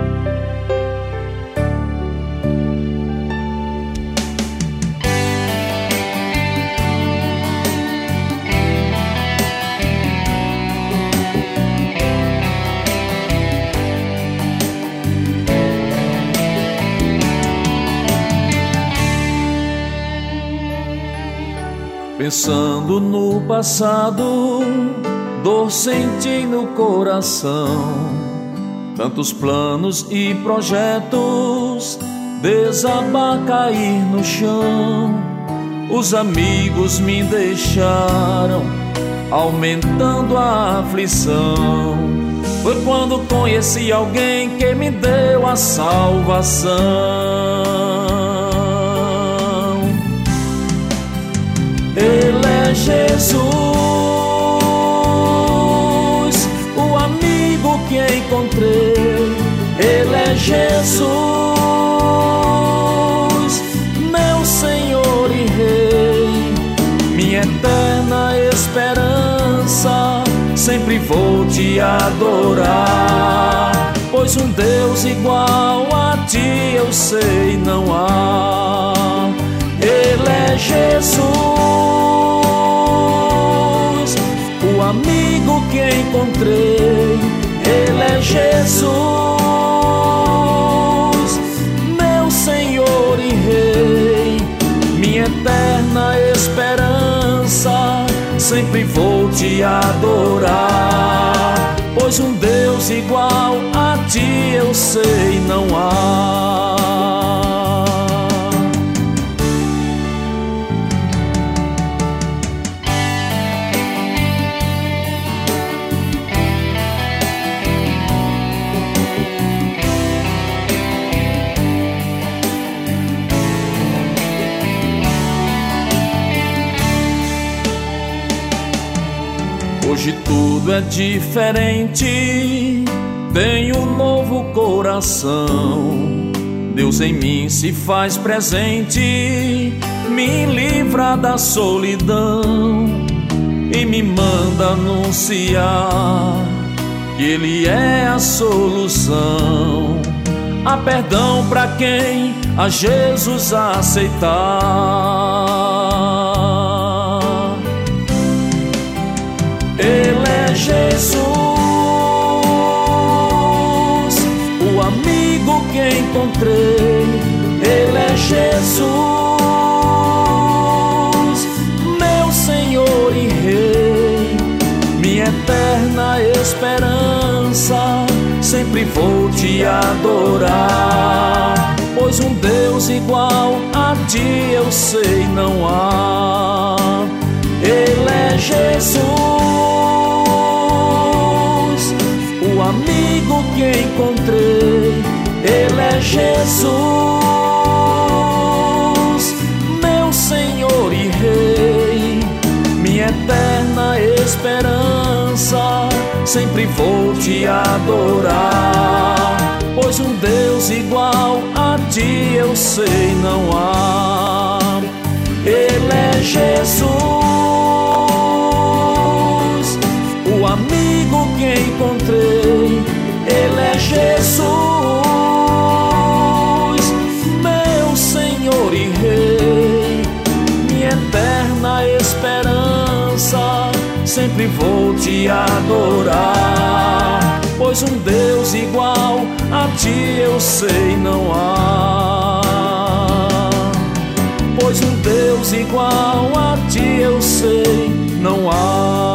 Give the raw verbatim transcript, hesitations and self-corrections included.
Pensando no passado, dor senti no coração. Tantos planos e projetos desabar, cair no chão. Os amigos me deixaram, aumentando a aflição. Foi quando conheci alguém que me deu a salvação. Ele é Jesus, o amigo que encontrei. Ele é Jesus, meu Senhor e Rei, minha eterna esperança. Sempre vou te adorar, pois um Deus igual a ti eu sei não há. Ele é Jesus, o amigo que encontrei. Ele é Jesus, meu Senhor e Rei, minha eterna esperança. Sempre vou te adorar, pois um Deus igual a ti eu sei não há. Hoje tudo é diferente, tenho um novo coração. Deus em mim se faz presente, me livra da solidão e me manda anunciar que Ele é a solução. Há perdão para quem a Jesus aceitar. Ele é Jesus, o amigo que encontrei. Ele é Jesus, meu Senhor e Rei, minha eterna esperança. Sempre vou te adorar, pois um Deus igual a ti eu sei não há. Ele é Jesus, o amigo que encontrei. Ele é Jesus, meu Senhor e Rei, minha eterna esperança. Sempre vou te adorar, pois um Deus igual a ti eu sei não há. Ele é Jesus, o amigo que encontrei. Ele é Jesus, meu Senhor e Rei, minha eterna esperança. Sempre vou te adorar, pois um Deus igual a ti eu sei não há. Pois um Deus igual a ti eu sei não há.